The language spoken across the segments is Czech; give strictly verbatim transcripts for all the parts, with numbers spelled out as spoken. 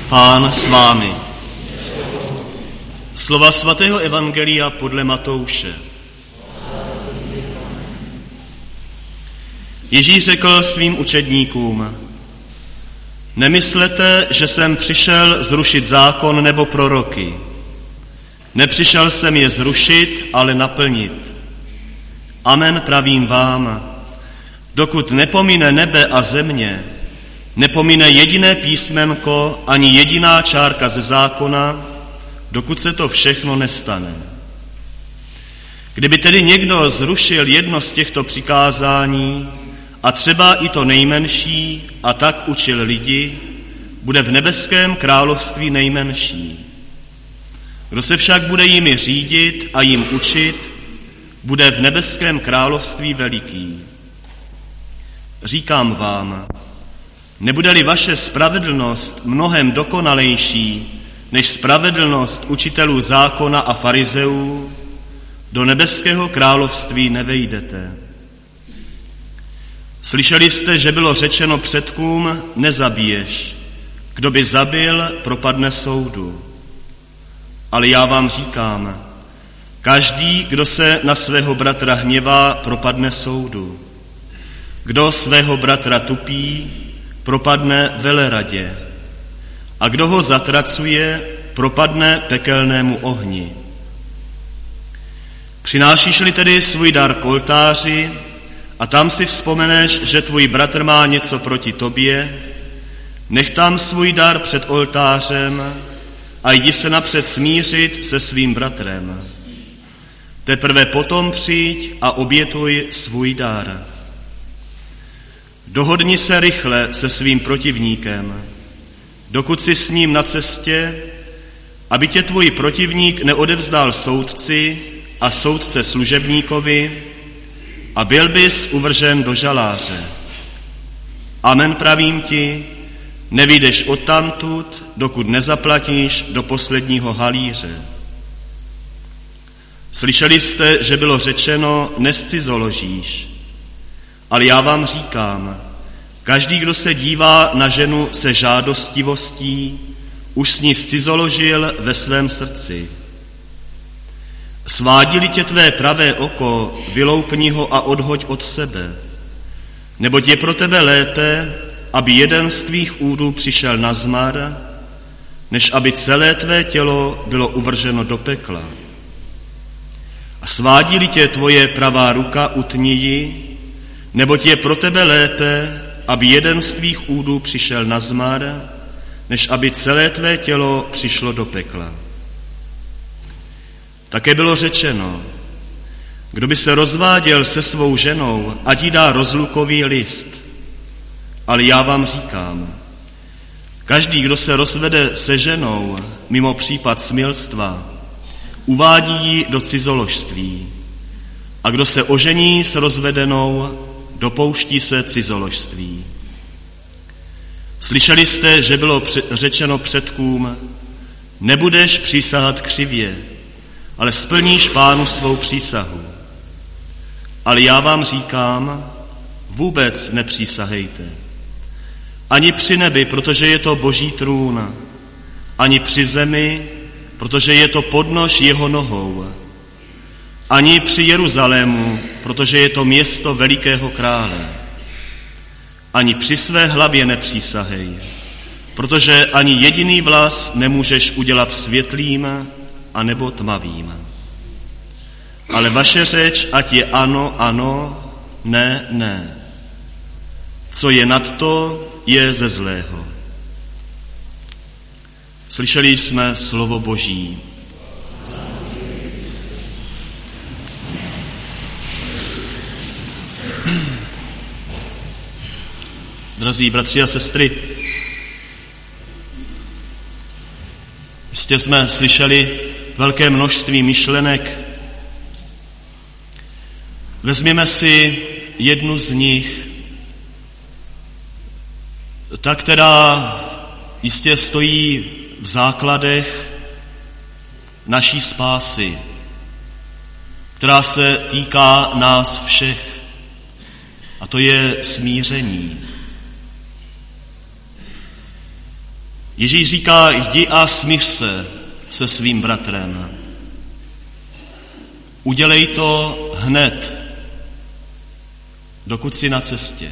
Pán s vámi. Slova svatého evangelia podle Matouše. Ježíš řekl svým učedníkům: Nemyslete, že jsem přišel zrušit zákon nebo proroky. Nepřišel jsem je zrušit, ale naplnit. Amen, pravím vám, dokud nepomine nebe a země, nepomine jediné písmenko ani jediná čárka ze zákona, dokud se to všechno nestane. Kdyby tedy někdo zrušil jedno z těchto přikázání, a třeba i to nejmenší, a tak učil lidi, bude v nebeském království nejmenší. Kdo se však bude jimi řídit a jim učit, bude v nebeském království veliký. Říkám vám, nebude-li vaše spravedlnost mnohem dokonalejší než spravedlnost učitelů zákona a farizeů, do nebeského království nevejdete. Slyšeli jste, že bylo řečeno předkům, nezabiješ. Kdo by zabil, propadne soudu. Ale já vám říkám, každý, kdo se na svého bratra hněvá, propadne soudu. Kdo svého bratra tupí, propadne veleradě. A kdo ho zatracuje, propadne pekelnému ohni. Přinášíš-li tedy svůj dar k oltáři a tam si vzpomeneš, že tvůj bratr má něco proti tobě, nech tam svůj dar před oltářem a jdi se napřed smířit se svým bratrem. Teprve potom přijď a obětuj svůj dar. Dohodni se rychle se svým protivníkem, dokud jsi s ním na cestě, aby tě tvůj protivník neodevzdal soudci a soudce služebníkovi a byl bys uvržen do žaláře. Amen, pravím ti, nevyjdeš odtamtud, dokud nezaplatíš do posledního halíře. Slyšeli jste, že bylo řečeno, nezcizoložíš. Ale já vám říkám, každý, kdo se dívá na ženu se žádostivostí, už s ní zcizoložil ve svém srdci. Svádí-li tě tvé pravé oko, vyloupni ho a odhoď od sebe. Neboť je pro tebe lépe, aby jeden z tvých údů přišel na zmar, než aby celé tvé tělo bylo uvrženo do pekla. A svádí-li tě tvoje pravá ruka, utni ji, neboť je pro tebe lépe, aby jeden z tvých údů přišel na zmar, než aby celé tvé tělo přišlo do pekla. Také bylo řečeno, kdo by se rozváděl se svou ženou, ať jí dá rozlukový list. Ale já vám říkám, každý, kdo se rozvede se ženou mimo případ smilstva, uvádí ji do cizoložství. A kdo se ožení s rozvedenou, dopouští se cizoložství. Slyšeli jste, že bylo řečeno předkům, nebudeš přísahat křivě, ale splníš Pánu svou přísahu. Ale já vám říkám, vůbec nepřísahejte. Ani při nebi, protože je to Boží trůn, ani při zemi, protože je to podnož jeho nohou, ani při Jeruzalému, protože je to město velikého krále. Ani při své hlavě nepřísahej, protože ani jediný vlas nemůžeš udělat světlým a nebo tmavým. Ale vaše řeč, ať je ano, ano, ne, ne. Co je nad to, je ze zlého. Slyšeli jsme slovo Boží. Drazí bratři a sestry, jistě jsme slyšeli velké množství myšlenek. Vezměme si jednu z nich, ta, která jistě stojí v základech naší spásy, která se týká nás všech, a to je smíření. Ježíš říká, jdi a smíř se se svým bratrem. Udělej to hned, dokud jsi na cestě.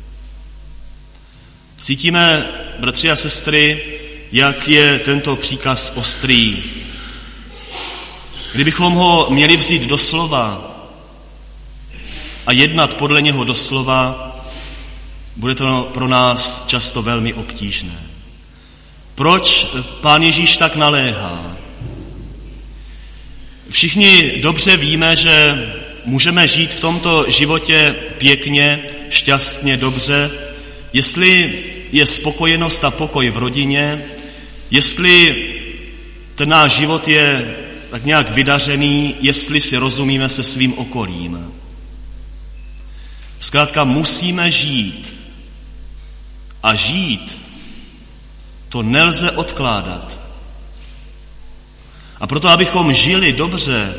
Cítíme, bratři a sestry, jak je tento příkaz ostrý. Kdybychom ho měli vzít doslova a jednat podle něho doslova, bude to pro nás často velmi obtížné. Proč Pán Ježíš tak naléhá? Všichni dobře víme, že můžeme žít v tomto životě pěkně, šťastně, dobře, jestli je spokojenost a pokoj v rodině, jestli ten náš život je tak nějak vydařený, jestli si rozumíme se svým okolím. Zkrátka musíme žít. A žít to nelze odkládat. A proto, abychom žili dobře,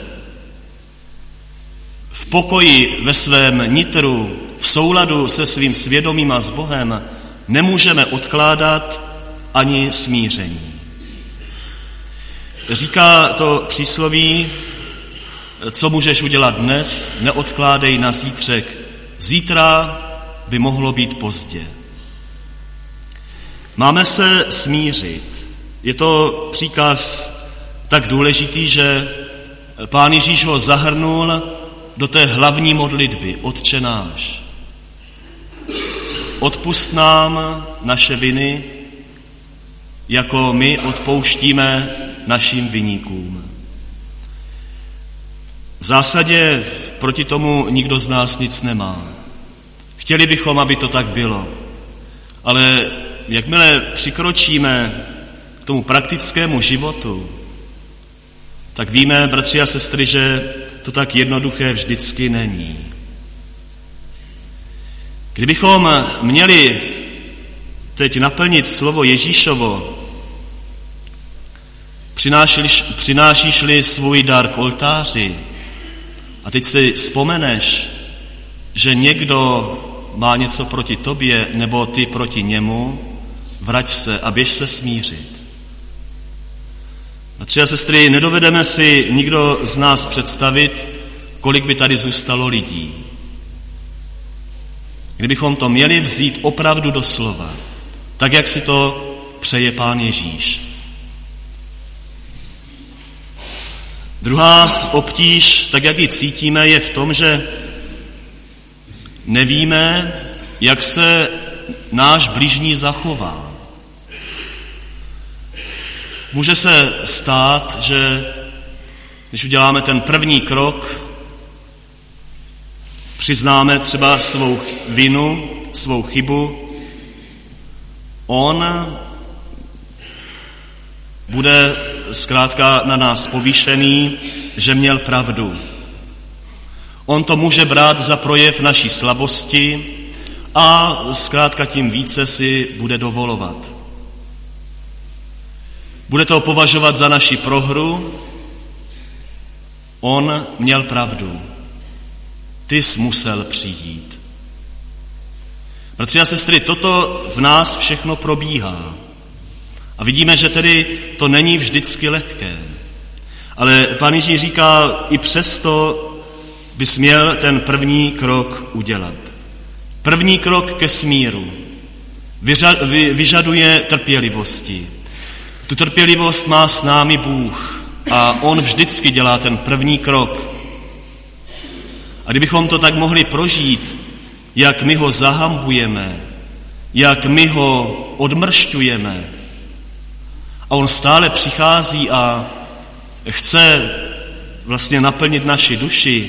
v pokoji ve svém nitru, v souladu se svým svědomím a s Bohem, nemůžeme odkládat ani smíření. Říká to přísloví, co můžeš udělat dnes, neodkládej na zítřek. Zítra by mohlo být pozdě. Máme se smířit. Je to příkaz tak důležitý, že Pán Ježíš ho zahrnul do té hlavní modlitby, Otče náš. Odpusť nám naše viny, jako my odpouštíme našim viníkům. V zásadě proti tomu nikdo z nás nic nemá. Chtěli bychom, aby to tak bylo. Ale jakmile přikročíme k tomu praktickému životu, tak víme, bratři a sestry, že to tak jednoduché vždycky není. Kdybychom měli teď naplnit slovo Ježíšovo, přinášíš-li svůj dar k oltáři a teď si vzpomeneš, že někdo má něco proti tobě nebo ty proti němu, vrať se a běž se smířit. Bratři a sestry, nedovedeme si nikdo z nás představit, kolik by tady zůstalo lidí. Kdybychom to měli vzít opravdu do slova, tak jak si to přeje Pán Ježíš. Druhá obtíž, tak jak ji cítíme, je v tom, že nevíme, jak se náš bližní zachová. Může se stát, že když uděláme ten první krok, přiznáme třeba svou vinu, svou chybu, on bude zkrátka na nás povýšený, že měl pravdu. On to může brát za projev naší slabosti a zkrátka tím více si bude dovolovat. Bude to považovat za naši prohru. On měl pravdu. Ty jsi musel přijít. Bratři a sestry, toto v nás všechno probíhá. A vidíme, že tedy to není vždycky lehké. Ale Pán Ježíš říká, i přesto bys měl ten první krok udělat. První krok ke smíru vyžaduje trpělivosti. Tu trpělivost má s námi Bůh a on vždycky dělá ten první krok. A kdybychom to tak mohli prožít, jak my ho zahambujeme, jak my ho odmršťujeme, a on stále přichází a chce vlastně naplnit naši duši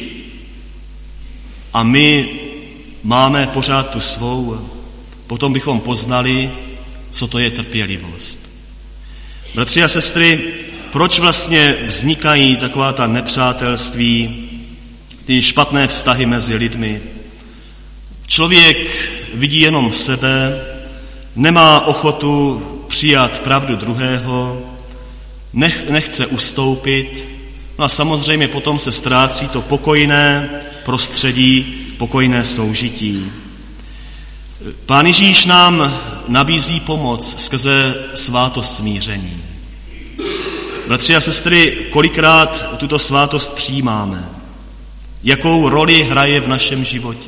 a my máme pořád tu svou, potom bychom poznali, co to je trpělivost. Bratři a sestry, proč vlastně vznikají taková ta nepřátelství, ty špatné vztahy mezi lidmi? Člověk vidí jenom sebe, nemá ochotu přijat pravdu druhého, nech, nechce ustoupit, no a samozřejmě potom se ztrácí to pokojné prostředí, pokojné soužití. Pán Ježíš nám nabízí pomoc skrze svátost smíření. Bratři a sestry, kolikrát tuto svátost přijímáme? Jakou roli hraje v našem životě?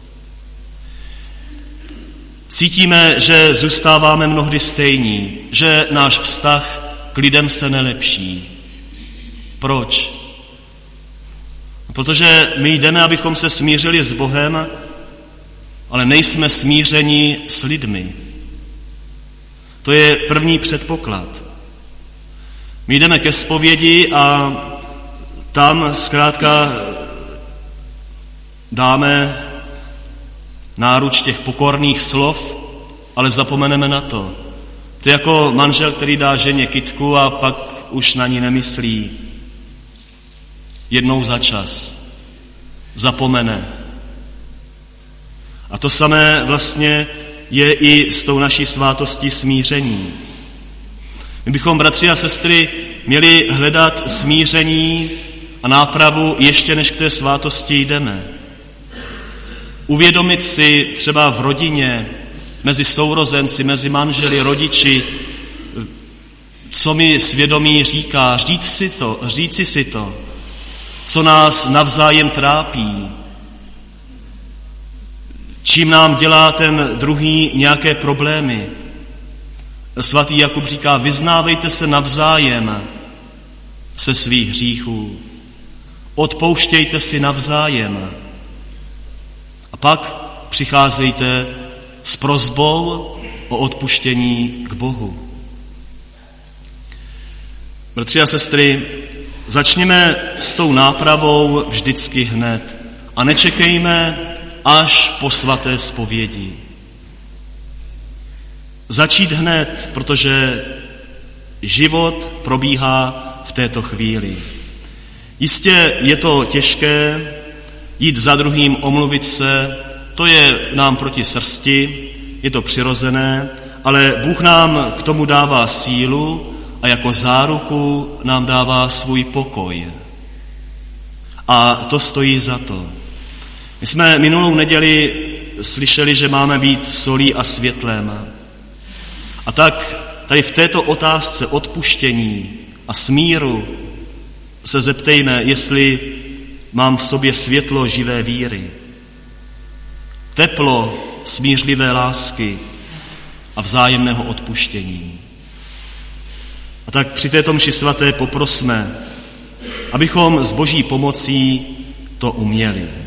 Cítíme, že zůstáváme mnohdy stejní, že náš vztah k lidem se nelepší. Proč? Protože my jdeme, abychom se smířili s Bohem, ale nejsme smířeni s lidmi. To je první předpoklad. My jdeme ke zpovědi a tam zkrátka dáme náruč těch pokorných slov, ale zapomeneme na to. To je jako manžel, který dá ženě kytku a pak už na ní nemyslí. Jednou za čas. Zapomene. A to samé vlastně je i s tou naší svátostí smíření. My bychom, bratři a sestry, měli hledat smíření a nápravu ještě než k té svátosti jdeme. Uvědomit si třeba v rodině, mezi sourozenci, mezi manželi, rodiči, co mi svědomí říká, říct si to, říci si to, co nás navzájem trápí, čím nám dělá ten druhý nějaké problémy. Svatý Jakub říká, vyznávejte se navzájem se svých hříchů, odpouštějte si navzájem a pak přicházejte s prosbou o odpuštění k Bohu. Bratři a sestry, začněme s tou nápravou vždycky hned a nečekejme až po svaté zpovědi. Začít hned, protože život probíhá v této chvíli. Jistě je to těžké jít za druhým, omluvit se, to je nám proti srsti, je to přirozené, ale Bůh nám k tomu dává sílu a jako záruku nám dává svůj pokoj. A to stojí za to. My jsme minulou neděli slyšeli, že máme být solí a světlem. A tak tady v této otázce odpuštění a smíru se zeptejme, jestli mám v sobě světlo živé víry, teplo smířlivé lásky a vzájemného odpuštění. A tak při této mši svaté poprosme, abychom s Boží pomocí to uměli.